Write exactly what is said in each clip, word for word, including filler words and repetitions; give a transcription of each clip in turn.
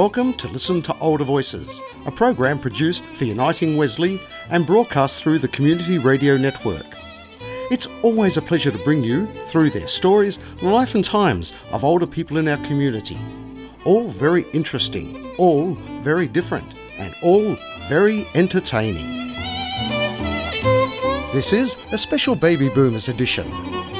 Welcome to Listen to Older Voices, a program produced for Uniting Wesley and broadcast through the Community Radio Network. It's always a pleasure to bring you through their stories, life and times of older people in our community. All very interesting, all very different, and all very entertaining. This is a special Baby Boomers edition.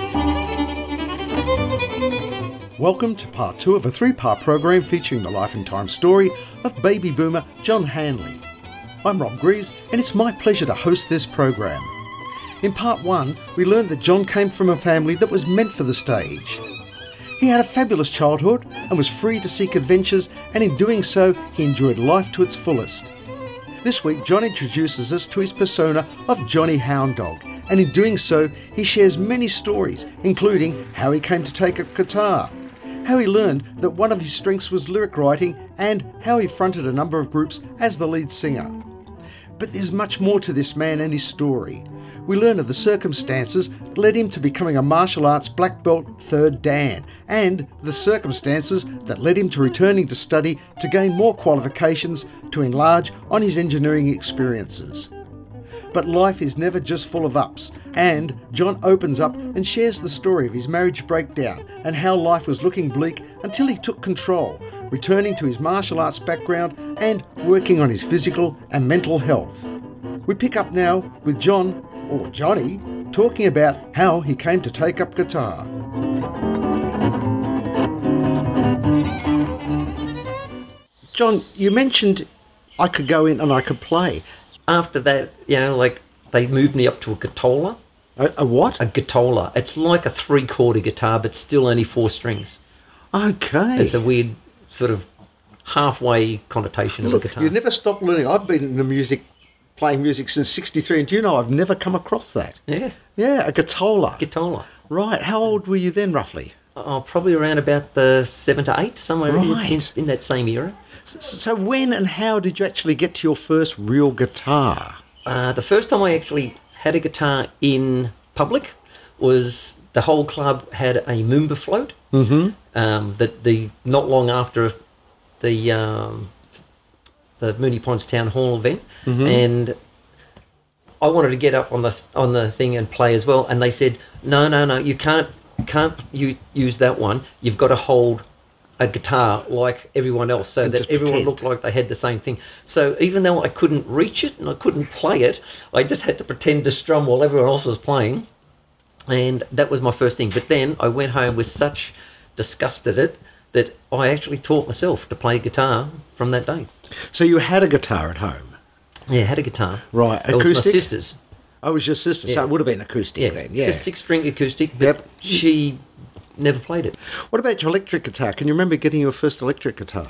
Welcome to part two of a three-part program featuring the life and time story of baby boomer John Hanley. I'm Rob Greaves, and it's my pleasure to host this program. In part one, we learned that John came from a family that was meant for the stage. He had a fabulous childhood and was free to seek adventures, and in doing so, he enjoyed life to its fullest. This week, John introduces us to his persona of Johnny Hound Dog, and in doing so, he shares many stories, including how he came to take up guitar, how he learned that one of his strengths was lyric writing, and how he fronted a number of groups as the lead singer. But there's much more to this man and his story. We learn of the circumstances that led him to becoming a martial arts black belt third Dan, and the circumstances that led him to returning to study to gain more qualifications to enlarge on his engineering experiences. But life is never just full of ups, and John opens up and shares the story of his marriage breakdown and how life was looking bleak until he took control, returning to his martial arts background and working on his physical and mental health. We pick up now with John, or Johnny, talking about how he came to take up guitar. John, you mentioned I could go in and I could play. After that, you know, like, they moved me up to a guitola. A, a what? A guitola. It's like a three-quarter guitar, but still only four strings. Okay. It's a weird sort of halfway connotation Look, of a guitar. You never stop learning. I've been in the music, playing music since sixty-three, and do you know I've never come across that? Yeah. Yeah, a guitola. Guitola. Right. How old were you then, roughly? Oh, probably around about the seven to eight, somewhere Right. in, in that same era. So, so when and how did you actually get to your first real guitar? Uh, the first time I actually had a guitar in public was the whole club had a Moomba float. Mm-hmm. Um, that the not long after the um, the Moonee Ponds Town Hall event, Mm-hmm. and I wanted to get up on the on the thing and play as well, and they said, no, no, no, you can't can't you use that one. You've got to hold a guitar like everyone else, so And that just everyone pretend. looked like they had the same thing. So even though I couldn't reach it and I couldn't play it, I just had to pretend to strum while everyone else was playing, and that was my first thing. But then I went home with such disgust at it that I actually taught myself to play guitar from that day. So you had a guitar at home? Yeah, I had a guitar. Right. It was my Acoustic? sister's. I was your sister, so Yeah. it would have been acoustic Yeah, then, yeah. just six-string acoustic, but Yep. she never played it. What about your electric guitar? Can you remember getting your first electric guitar?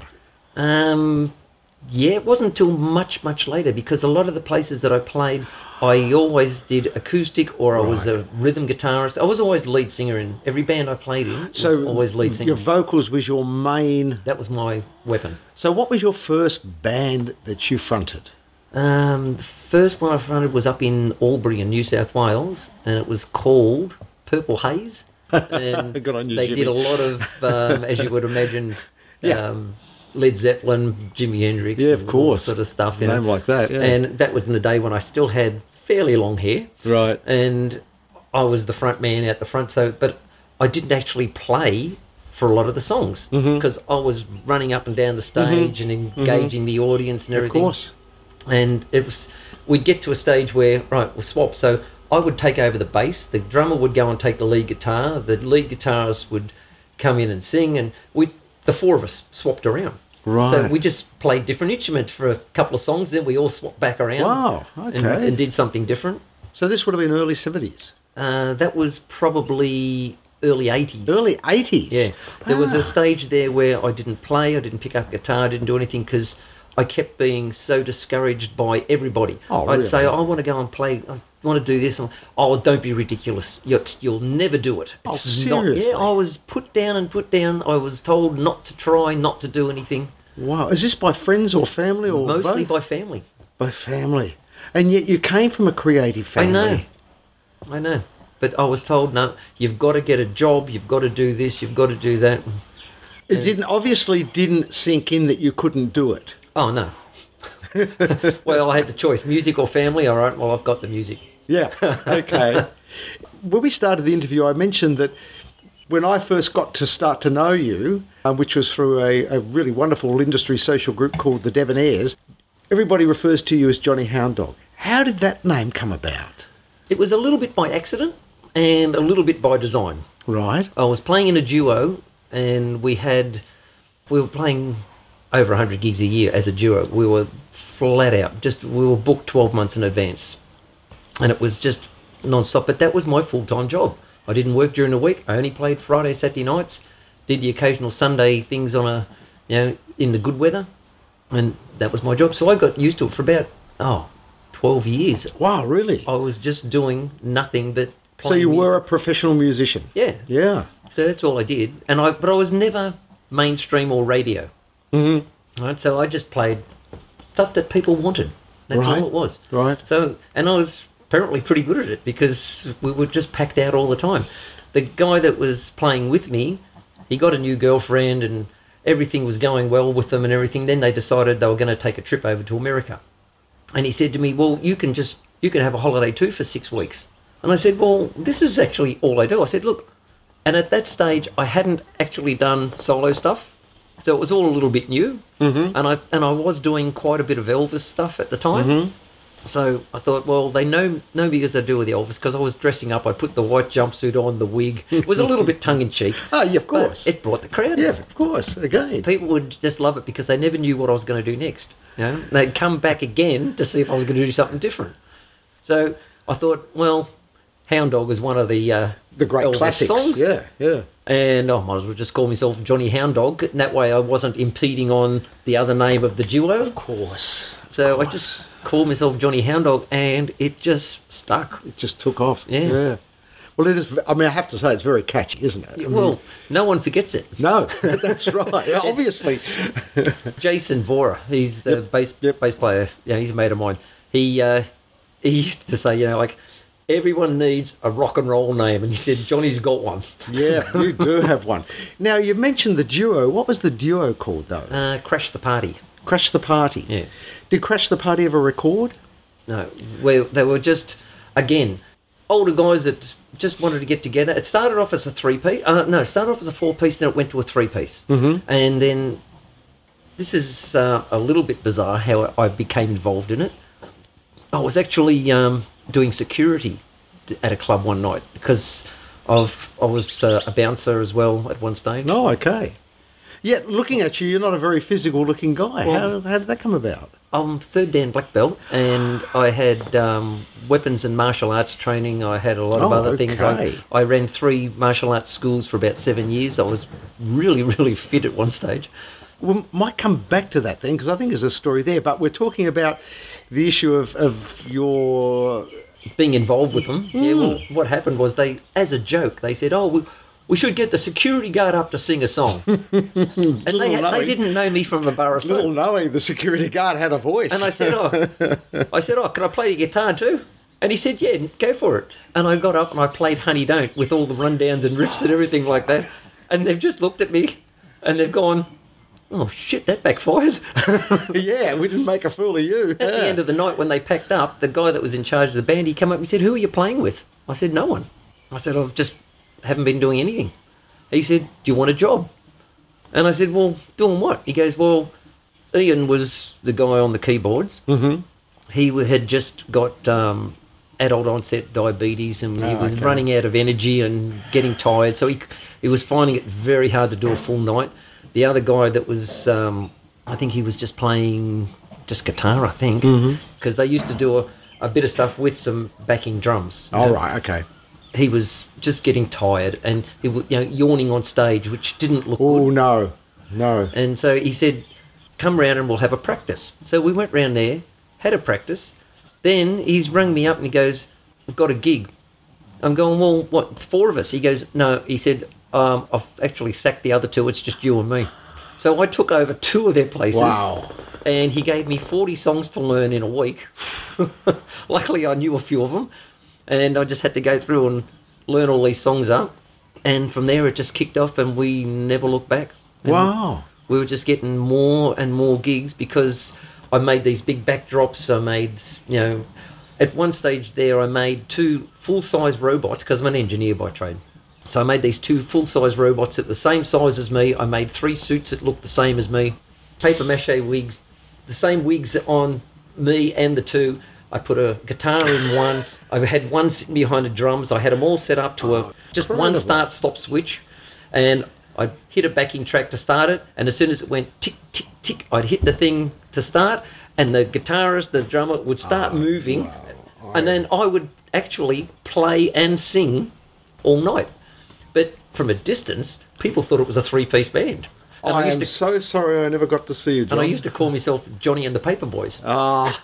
Um, yeah, it wasn't until much, much later, because a lot of the places that I played, I always did acoustic, or I was Right. a rhythm guitarist. I was always lead singer in every band I played in. Was So always lead singer. your vocals was your main... That was my weapon. So what was your first band that you fronted? Um, the first one I fronted was up in Albury in New South Wales, and it was called Purple Haze. And Good on you, they Jimmy. did a lot of, um, as you would imagine, Yeah. um, Led Zeppelin, Jimi Hendrix, Yeah, of and all course. sort of stuff. You Name know. like that, yeah. And that was in the day when I still had fairly long hair, Right. and I was the front man out the front. So, but I didn't actually play for a lot of the songs Mm-hmm. because I was running up and down the stage and engaging the audience and Of everything. course. And it was, we'd get to a stage where, right, we'll swap. So I would take over the bass, the drummer would go and take the lead guitar, the lead guitarist would come in and sing, and we, the four of us swapped around. Right. So we just played different instruments for a couple of songs, then we all swapped back around. Wow, and- okay. And, did something different. So this would have been early seventies? Uh, that was probably early eighties. Early eighties? Yeah. There was Ah. a stage there where I didn't play, I didn't pick up guitar, I didn't do anything because I kept being so discouraged by everybody. Oh, I'd really? say, I want to go and play, I want to do this. And, oh, don't be ridiculous. You'll, you'll never do it. Oh, not, seriously? yeah, I was put down and put down. I was told not to try, not to do anything. Wow. Is this by friends or family or Mostly both? by family. By family. And yet you came from a creative family. I know. I know. But I was told, no, you've got to get a job, you've got to do this, you've got to do that. It didn't obviously didn't sink in that you couldn't do it. Oh, no. Well, I had the choice, music or family. All right, well, I've got the music. Yeah, okay. When we started the interview, I mentioned that when I first got to start to know you, um, which was through a, a really wonderful industry social group called the Debonaires, everybody refers to you as Johnny Hound Dog. How did that name come about? It was a little bit by accident and a little bit by design. Right. I was playing in a duo, and we had, we were playing over one hundred gigs a year as a duo. We were flat out, just, we were booked twelve months in advance. And it was just non-stop, but that was my full-time job. I didn't work during the week. I only played Friday, Saturday nights, did the occasional Sunday things on a, you know, in the good weather, and that was my job. So I got used to it for about, oh, twelve years. Wow, really? I was just doing nothing but playing So you music. were a professional musician? Yeah. Yeah. So that's all I did. And I, but I was never mainstream or radio. Mm-hmm. Right, so I just played stuff that people wanted. That's Right. all it was. Right. So, and I was apparently pretty good at it because we were just packed out all the time. The guy that was playing with me, he got a new girlfriend and everything was going well with them and everything. Then they decided they were going to take a trip over to America. And he said to me, well, you can just, you can have a holiday too for six weeks. And I said, well, this is actually all I do. I said, look, and at that stage, I hadn't actually done solo stuff. So it was all a little bit new. Mm-hmm. And I and I was doing quite a bit of Elvis stuff at the time. Mm-hmm. So I thought, well, they know, know me as I do with the Elvis because I was dressing up. I put the white jumpsuit on, the wig. It was a little bit tongue-in-cheek. Oh, yeah, of course. But it brought the crowd. Yeah, of course, again. People would just love it because they never knew what I was going to do next. You know? They'd come back again to see if I was going to do something different. So I thought, well, Hound Dog is one of the uh, The great Elvis classics. songs. Yeah, yeah. And I might as well just call myself Johnny Hound Dog. And that way I wasn't impeding on the other name of the duo. Of course. So of I course. just called myself Johnny Hound Dog and it just stuck. It just took off. Yeah. yeah. Well, it is, I mean, I have to say, it's very catchy, isn't it? I mean, Well, no one forgets it. no, that's right. Obviously. Jason Vora, he's the Yep, bass yep. bass player. Yeah, he's a mate of mine. He uh, he used to say, you know, like everyone needs a rock and roll name, and he said Johnny's got one. Yeah, you do have one. Now, you mentioned the duo. What was the duo called, though? Uh, Crash the Party. Crash the Party. Yeah. Did Crash the Party ever record? No, we, they were just, again, older guys that just wanted to get together. It started off as a three-piece. Uh, no, it started off as a four-piece, then it went to a three-piece. Mm-hmm. And then, this is uh, a little bit bizarre how I became involved in it. I was actually um, doing security at a club one night because of I was uh, a bouncer as well at one stage. Oh, okay. Yet, looking at you, you're not a very physical-looking guy. Well- how, how did that come about? I'm third Dan black belt, and I had um, weapons and martial arts training. I had a lot of Oh, other things. I, okay. I ran three martial arts schools for about seven years. I was really, really fit at one stage. We might come back to that then, because I think there's a story there. But we're talking about the issue of, of your... Being involved with them. Yeah, well, Hmm. what happened was they, as a joke, they said, oh, we, we should get the security guard up to sing a song. and they, had, they knowing. didn't know me from a bar of soap. Little knowing the security guard had a voice. And I said, oh, I said, oh, can I play your guitar too? And he said, yeah, go for it. And I got up and I played Honey Don't with all the rundowns and riffs and everything like that. And they've just looked at me and they've gone, oh, shit, that backfired. Yeah, we didn't make a fool of you. At the end of the night when they packed up, the guy that was in charge of the band, he came up and he said, who are you playing with? I said, no one. I said, I just haven't been doing anything. He said, do you want a job? And I said, well, doing what? He goes, well, Ian was the guy on the keyboards. Mm-hmm. He w- had just got um, adult onset diabetes and he Oh, was okay. running out of energy and getting tired. So he, he was finding it very hard to do a full night. The other guy that was, um, I think he was just playing just guitar, I think, because they used to do a, a bit of stuff with some backing drums. you All know. right, okay. He was just getting tired and he was, you know, yawning on stage, which didn't look Oh, good. no, no. And so he said, come round and we'll have a practice. So we went round there, had a practice. Then he's rung me up and he goes, we've got a gig. I'm going, well, what, it's four of us? He goes, no. He said, um, I've actually sacked the other two. It's just you and me. So I took over two of their places. Wow. And he gave me forty songs to learn in a week. Luckily, I knew a few of them. And I just had to go through and learn all these songs up. And from there, it just kicked off and we never looked back. And Wow. we were just getting more and more gigs because I made these big backdrops. I made, you know, at one stage there I made two full-size robots because I'm an engineer by trade. So I made these two full-size robots at the same size as me. I made three suits that looked the same as me. Paper mache wigs, the same wigs on me and the two. I put a guitar in one. I had one sitting behind the drums. I had them all set up to a just Incredible. one start-stop switch. And I'd hit a backing track to start it. And as soon as it went tick, tick, tick, I'd hit the thing to start. And the guitarist, the drummer, would start Oh, moving. wow. And then I would actually play and sing all night. But from a distance, people thought it was a three-piece band. And I used am to, so sorry I never got to see you, John. and I used to call myself Johnny and the Paper Boys. Ah,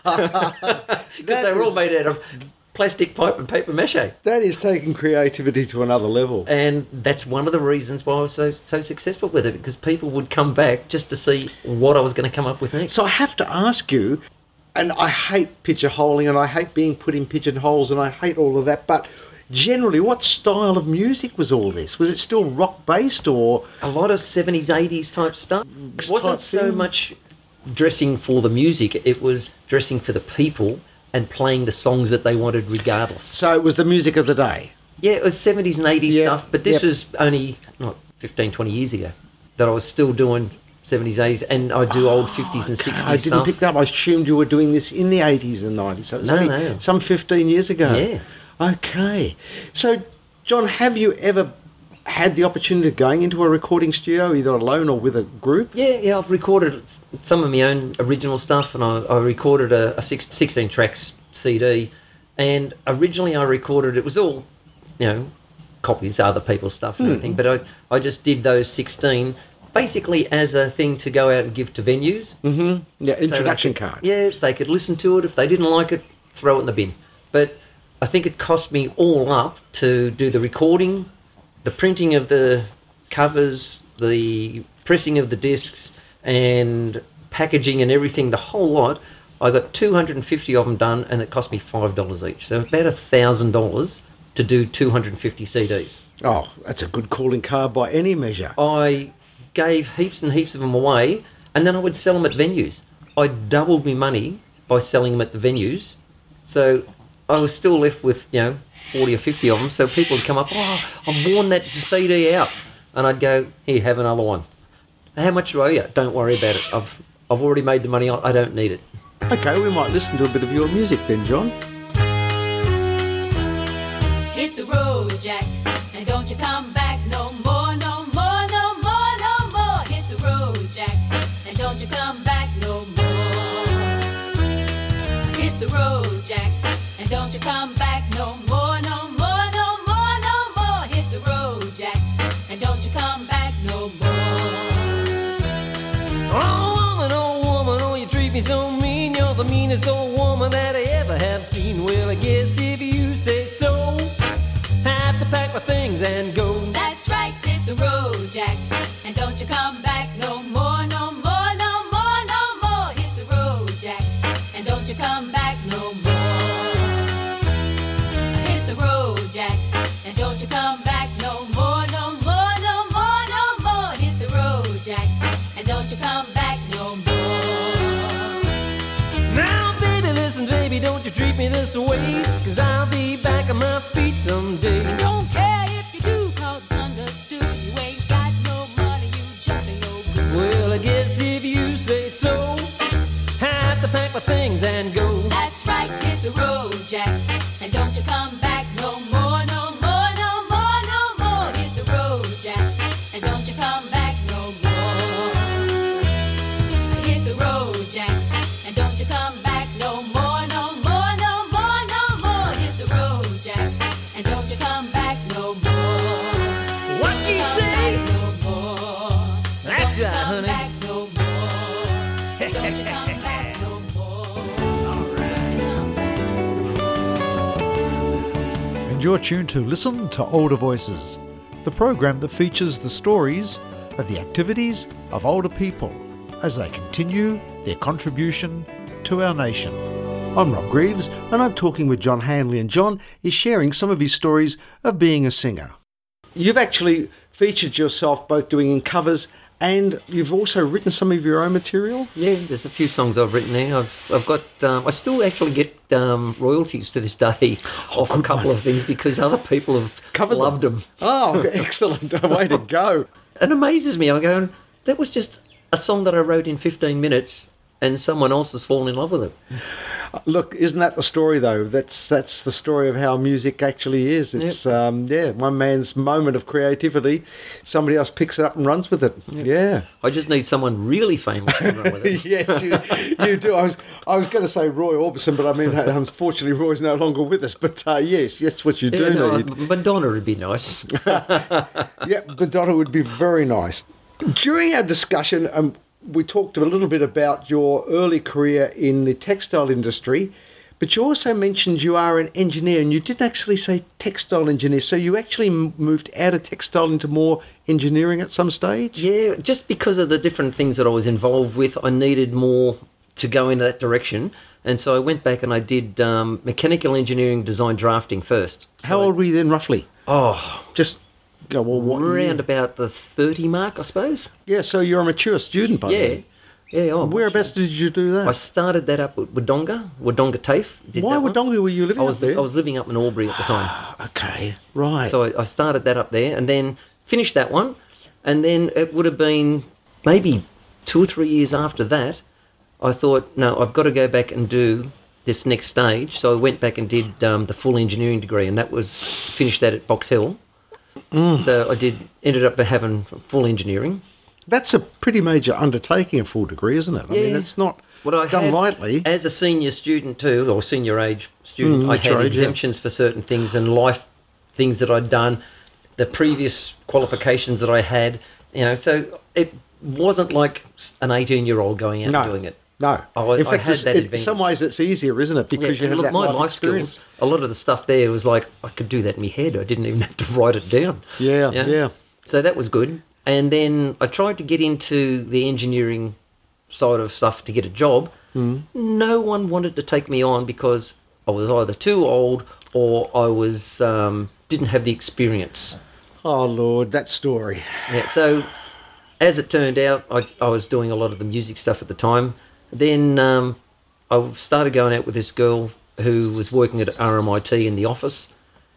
Because they were all made out of plastic pipe and paper mache. that is taking creativity to another level. And that's one of the reasons why I was so, so successful with it, because people would come back just to see what I was going to come up with next. So I have to ask you, and I hate pigeonholing and I hate being put in pigeonholes and I hate all of that, but generally, what style of music was all this? Was it still rock-based or... A lot of seventies, eighties type stuff. It wasn't Type so thing? much dressing for the music, it was dressing for the people and playing the songs that they wanted regardless. So it was the music of the day? Yeah, it was seventies and eighties Yep, stuff, but this yep. was only, not fifteen, twenty years ago, that I was still doing seventies, eighties, and I do old fifties and sixties I didn't stuff. pick that up. I assumed you were doing this in the eighties and nineties. So it was No, only no. some fifteen years ago. Yeah. Okay. So, John, have you ever had the opportunity of going into a recording studio, either alone or with a group? Yeah, yeah, I've recorded s- some of my own original stuff, and I, I recorded a, a six, sixteen tracks C D, and originally I recorded, it was all, you know, copies of other people's stuff and everything, but I, I just did those sixteen basically as a thing to go out and give to venues. Mm-hmm. Yeah, So they introduction could- card. Yeah, they could listen to it. If they didn't like it, throw it in the bin. But I think it cost me all up to do the recording, the printing of the covers, the pressing of the discs, and packaging and everything, the whole lot. I got two hundred fifty of them done, and it cost me five dollars each. So about one thousand dollars to do two hundred fifty C Ds. Oh, that's a good calling card by any measure. I gave heaps and heaps of them away, and then I would sell them at venues. I doubled my money by selling them at the venues. So I was still left with, you know, forty or fifty of them. So people would come up, oh, I've worn that C D out. And I'd go, here, have another one. How much do I owe you? Don't worry about it. I've I've already made the money. I don't need it. Okay, we might listen to a bit of your music then, John. Hit the road, Jack, and don't you come back no more, no more, no more, no more. Hit the road, Jack, and don't you come back no more. Hit the road, Jack, and don't you come back no more, no more, no more, no more. Hit the road, Jack, and don't you come back no more. Oh woman, oh woman, oh you treat me so mean. You're the meanest old woman that I ever have seen. Well, I guess if you say so, have to pack my things and go. That's right, hit the road, Jack, and don't you come back no more, no more, no more, no more. Hit the road, Jack, and don't you come back no more. Hit the road, Jack, and don't you come back no more, no more, no more, no more. Hit the road, Jack, and don't you come back no more. Now, baby, listen, baby, don't you treat me this way, 'cause I'll be back on my feet someday. Don't care if you do, 'cause it's understood. You ain't got no money, you just ain't no good. Well, I guess if you say so, have to pack my things and go. That's right, hit the road, Jack, and don't you come back no more, no more, no more, no more. Hit the road, Jack, and don't you come back no more. Hit the road, Jack, and don't you come back no more, no more, no more, no more. Hit the road, Jack, and don't you come back no more. What you Come say? back no more. That's Don't you right, come honey. back no more. Don't you come back no more. And you're tuned to Listen to Older Voices, the program that features the stories of the activities of older people as they continue their contribution to our nation. I'm Rob Greaves, and I'm talking with John Hanley, and John is sharing some of his stories of being a singer. You've actually featured yourself both doing in covers And you've also written some of your own material? Yeah, there's a few songs I've written there. I've I've got um, I still actually get um, royalties to this day off a couple of things because other people have Covered loved them. Oh, excellent. Way to go. It amazes me. I'm going, that was just a song that I wrote in fifteen minutes and someone else has fallen in love with it. Look, isn't that the story, though? That's that's the story of how music actually is. It's, Yep. um, yeah, one man's moment of creativity, somebody else picks it up and runs with it. Yeah. I just need someone really famous to run with it. Yes, you, you do. I was I was going to say Roy Orbison, but I mean, unfortunately, Roy's no longer with us. But uh, yes, that's what you do Yeah, no, need. Madonna would be nice. Yeah, Madonna would be very nice. During our discussion, um, we talked a little bit about your early career in the textile industry, but you also mentioned you are an engineer, and you didn't actually say textile engineer. So you actually m- moved out of textile into more engineering at some stage? Yeah, just because of the different things that I was involved with, I needed more to go in that direction. And so I went back and I did um, mechanical engineering design drafting first. So How I- old were you then, roughly? Oh, Just go, well, what year? around about the thirty mark, I suppose. Yeah, so you're a mature student by Yeah. then. Yeah. Oh, Whereabouts did you do that? I started that up at Wodonga, Wodonga TAFE. Did Why that one. Wodonga were you living I was, up there? I was living up in Albury at the time. Okay, right. So I, I started that up there and then finished that one. And then it would have been maybe two or three years after that, I thought, no, I've got to go back and do this next stage. So I went back and did um, the full engineering degree, and that was, finished that at Box Hill. Mm. So I did, ended up having full engineering. That's a pretty major undertaking, a full degree, isn't it? I mean, Yeah. it's not What I done had, lightly. as a senior student too, or senior age student, Mm, I had mature age, yeah. exemptions for certain things and life things that I'd done, the previous qualifications that I had, you know, so it wasn't like an eighteen-year-old going out No. and doing it. No. I- I in fact, had it's- that it- in advantage. some ways it's easier, isn't it? Because Yeah, you and have look, that my life, life experience. skills, a lot of the stuff there was like, I could do that in my head. I didn't even have to write it down. Yeah, You know? yeah. So that was good. And then I tried to get into the engineering side of stuff to get a job. Mm. No one wanted to take me on because I was either too old or I was um, didn't have the experience. Oh, Lord, that story. Yeah, so as it turned out, I, I was doing a lot of the music stuff at the time. Then um, I started going out with this girl who was working at R M I T in the office,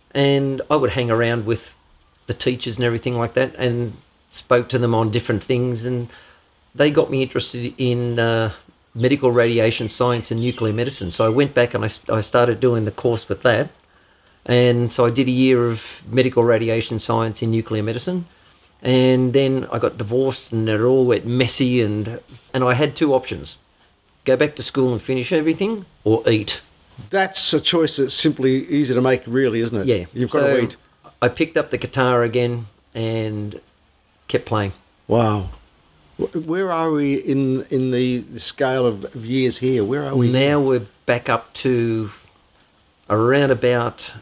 and I would hang around with the teachers and everything like that and spoke to them on different things, and they got me interested in uh, medical radiation science and nuclear medicine. So I went back and I, st- I started doing the course with that. And so I did a year of medical radiation science in nuclear medicine. And then I got divorced and it all went messy, and and I had two options. Go back to school and finish everything, or eat. That's a choice that's simply easy to make, really, isn't it? Yeah. You've got so to eat. I picked up the guitar again and kept playing. Wow. Wh- Where are we in in the, the scale of, of years here? Where are we Now we're back up to around about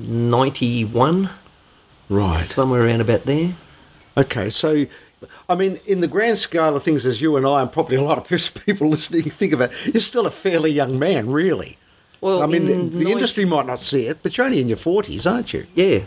ninety-one, Right. somewhere around about there. Okay, so, I mean, in the grand scale of things, as you and I, and probably a lot of people listening think of it, you're still a fairly young man, really. Well, I mean, the, in the nineteen industry might not see it, but you're only in your forties, aren't you? Yeah,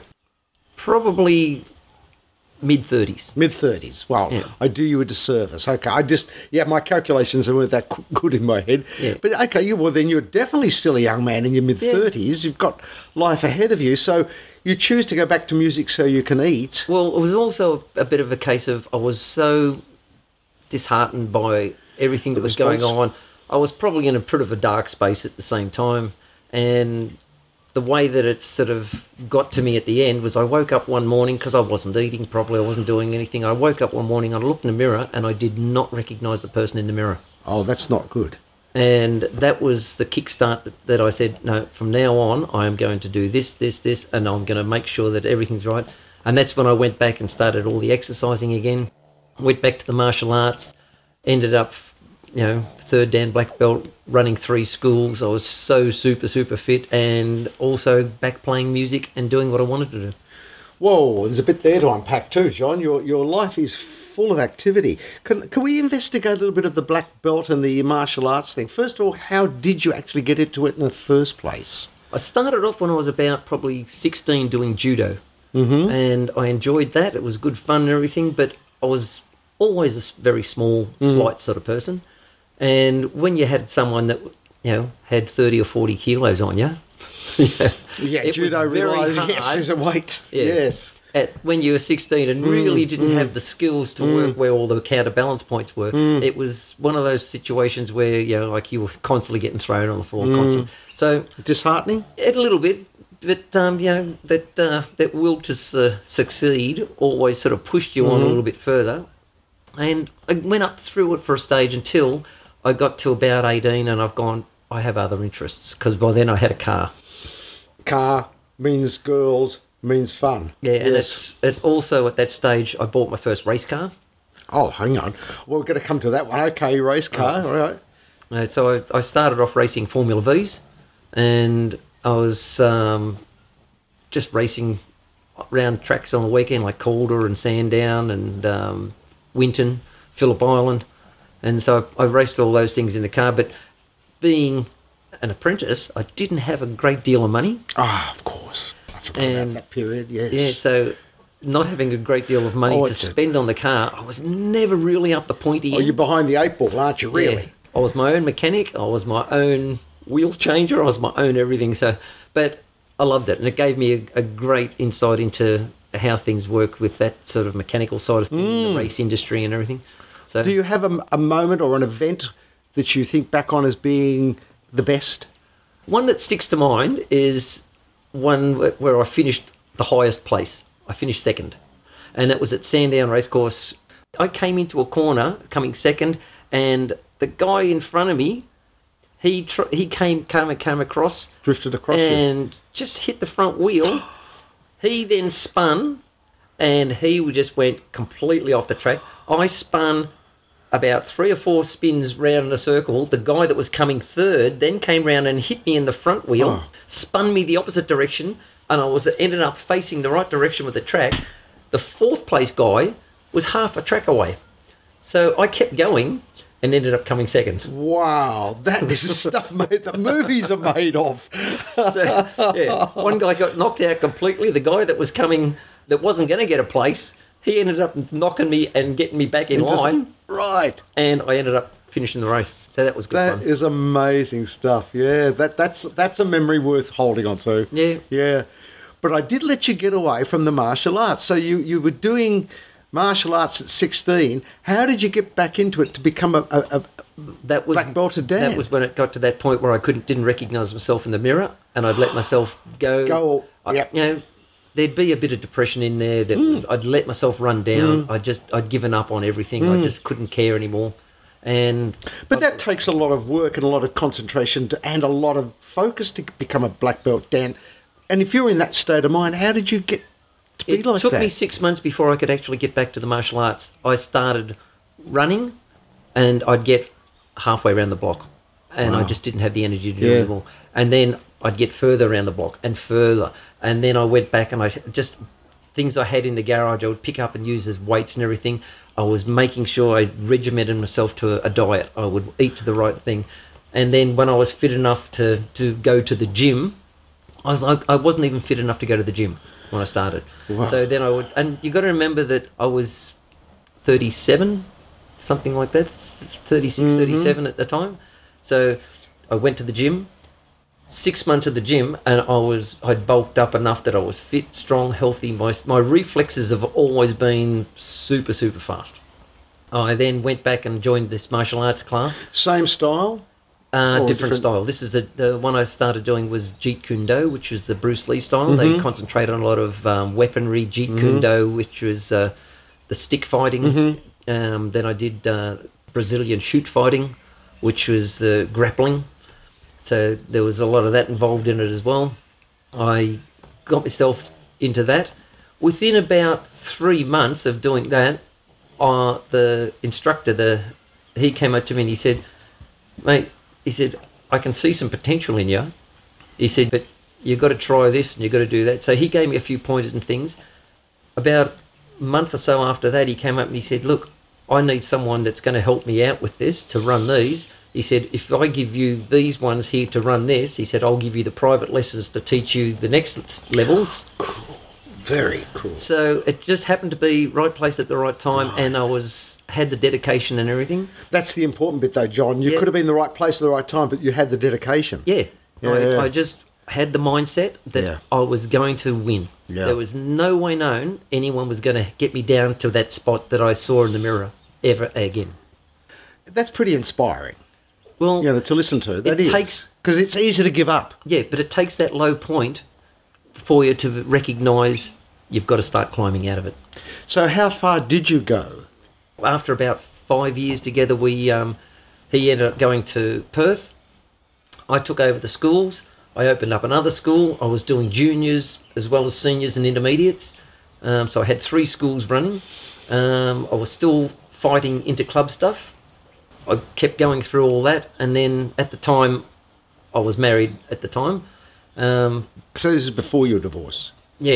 probably mid thirties. Mid-thirties. Well, Yeah. I do you a disservice. Okay, I just, yeah, my calculations weren't that qu- good in my head. Yeah. But, okay, you, well, then you're definitely still a young man in your mid-thirties. You've got life ahead of you. So you choose to go back to music so you can eat. Well, it was also a bit of a case of I was so disheartened by everything that was going response. on. I was probably in a bit of a dark space at the same time, and the way that it sort of got to me at the end was I woke up one morning because I wasn't eating properly, I wasn't doing anything. I woke up one morning, I looked in the mirror, and I did not recognise the person in the mirror. Oh, that's not good. And that was the kickstart that, that I said, no, from now on, I am going to do this, this, this, and I'm going to make sure that everything's right. And that's when I went back and started all the exercising again. Went back to the martial arts, ended up, you know, third Dan black belt, running three schools. I was so super, super fit, and also back playing music and doing what I wanted to do. Whoa, there's a bit there to unpack too, John. Your your life is full of activity. Can can we investigate a little bit of the black belt and the martial arts thing? First of all, how did you actually get into it in the first place? I started off when I was about probably sixteen doing judo, mm-hmm. and I enjoyed that. It was good fun and everything, but I was always a s- very small, slight sort of person. And when you had someone that, you know, had thirty or forty kilos on you, Yeah, it was judo very realised, hard. yes, there's a weight. Yeah. Yes. At, when you were sixteen and really didn't have the skills to work where all the counterbalance points were, it was one of those situations where, you know, like you were constantly getting thrown on the floor, constantly. So Disheartening? a little bit, but um, you know, that uh, that will to su- succeed always sort of pushed you on a little bit further. And I went up through it for a stage until I got to about eighteen, and I've gone, I have other interests, because by then I had a car. Car means girls, means fun. Yeah, and yes. it's it also at that stage I bought my first race car. Oh, hang on. Well, we're going to come to that one. Okay, race car, all right. Uh, so I, I started off racing Formula V's, and I was um, just racing around tracks on the weekend like Calder and Sandown and um, Winton, Phillip Island. And so I, I raced all those things in the car, but being an apprentice, I didn't have a great deal of money. Ah, of course. I forgot And- about that period, yes. Yeah, so not having a great deal of money Oh, to it's a- spend on the car, I was never really up the pointy Oh, end. you're behind the eight ball, aren't you, really? Yeah. I was my own mechanic. I was my own wheel changer. I was my own everything. So, but I loved it, and it gave me a, a great insight into how things work with that sort of mechanical side of things in the race industry and everything. So, Do you have a, a moment or an event that you think back on as being the best? one that sticks to mind is one wh- where I finished the highest place. I finished second, and that was at Sandown Racecourse. I came into a corner, coming second, and the guy in front of me, he tr- he came came came across, Drifted across you. and just hit the front wheel. He then spun, and he just went completely off the track. I spun about three or four spins round in a circle. The guy that was coming third then came round and hit me in the front wheel, Oh. spun me the opposite direction, and I was ended up facing the right direction with the track. The fourth place guy was half a track away. So I kept going and ended up coming second. Wow, that is the stuff made that movies are made of. So, yeah, one guy got knocked out completely. The guy that was coming, that wasn't going to get a place, he ended up knocking me and getting me back in It just- line, Right. and I ended up finishing the race. So that was good That fun. is amazing stuff. Yeah, that that's that's a memory worth holding on to. Yeah. Yeah. But I did let you get away from the martial arts. So you, you were doing martial arts at sixteen. How did you get back into it to become a, a, a That was black belted Dan? That was when it got to that point where I couldn't didn't recognise myself in the mirror, and I'd let myself go. Go, I- yep. You know, there'd be a bit of depression in there. That was I'd let myself run down. I just I'd given up on everything. I just couldn't care anymore. And But that takes a lot of work and a lot of concentration to, and a lot of focus to become a black belt, Dan. And if you're in that state of mind, how did you get to be it like took that? me six months before I could actually get back to the martial arts. I started running, and I'd get halfway around the block, and I Wow. just didn't have the energy to do Yeah. it anymore. And then I'd get further around the block and further, and then I went back and I just things I had in the garage I would pick up and use as weights and everything. I was making sure I regimented myself to a, a diet. I would eat the right thing, and then when I was fit enough to to go to the gym, I was like I wasn't even fit enough to go to the gym when I started. Wow. So then I would, and you got to remember that I was thirty-seven, something like that, thirty-six, thirty-seven at the time. So I went to the gym, six months at the gym, and I was I'd bulked up enough that I was fit, strong, healthy. My my reflexes have always been super super fast. I then went back and joined this martial arts class. Same style? Uh, Or different, different- style. This is the, the one I started doing was Jeet Kune Do, which is the Bruce Lee style. They concentrate on a lot of um, weaponry. Jeet Kune Do, which was uh, the stick fighting. Um, then I did uh, Brazilian shoot fighting, which was the grappling. So there was a lot of that involved in it as well. I got myself into that. Within about three months of doing that, uh, the instructor, the he came up to me and he said, "Mate," he said, "I can see some potential in you." He said, "But you've got to try this and you've got to do that." So he gave me a few pointers and things. About a month or so after that, he came up and he said, "Look, I need someone that's going to help me out with this, to run these." He said, "If I give you these ones here to run this," he said, "I'll give you the private lessons to teach you the next levels." Very cool. So it just happened to be right place at the right time, right. and I was had the dedication and everything. That's the important bit, though, John. You yeah. could have been the right place at the right time, but you had the dedication. Yeah, yeah, I, yeah. I just had the mindset that yeah. I was going to win. Yeah. There was no way known anyone was going to get me down to that spot that I saw in the mirror ever again. That's pretty inspiring. Well, you know, to listen to. That it is. takes because it's easy to give up. Yeah, but it takes that low point for you to recognise you've got to start climbing out of it. So how far did you go? After about five years together, we um, he ended up going to Perth. I took over the schools. I opened up another school. I was doing juniors as well as seniors and intermediates. Um, so I had three schools running. Um, I was still fighting inter-club stuff. I kept going through all that. And then at the time, I was married at the time. Um, so this is before your divorce? Yeah.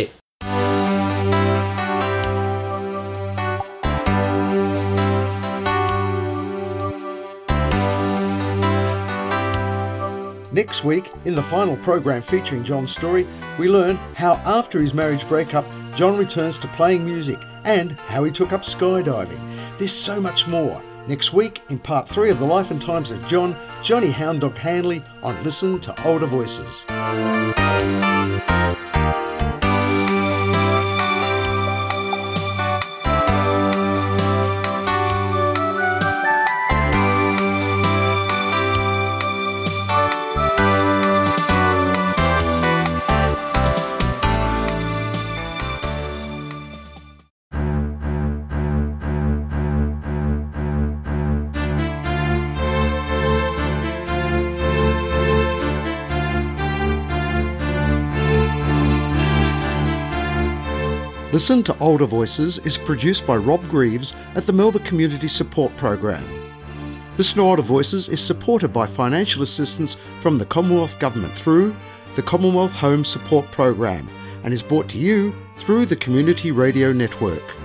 Next week, in the final program featuring John's story, we learn how after his marriage breakup, John returns to playing music and how he took up skydiving. There's so much more. Next week, in part three of the Life and Times of John, Johnny Hound Dog Handley on Listen to Older Voices. Listen to Older Voices is produced by Rob Greaves at the Melbourne Community Support Program. Listen to Older Voices is supported by financial assistance from the Commonwealth Government through the Commonwealth Home Support Program and is brought to you through the Community Radio Network.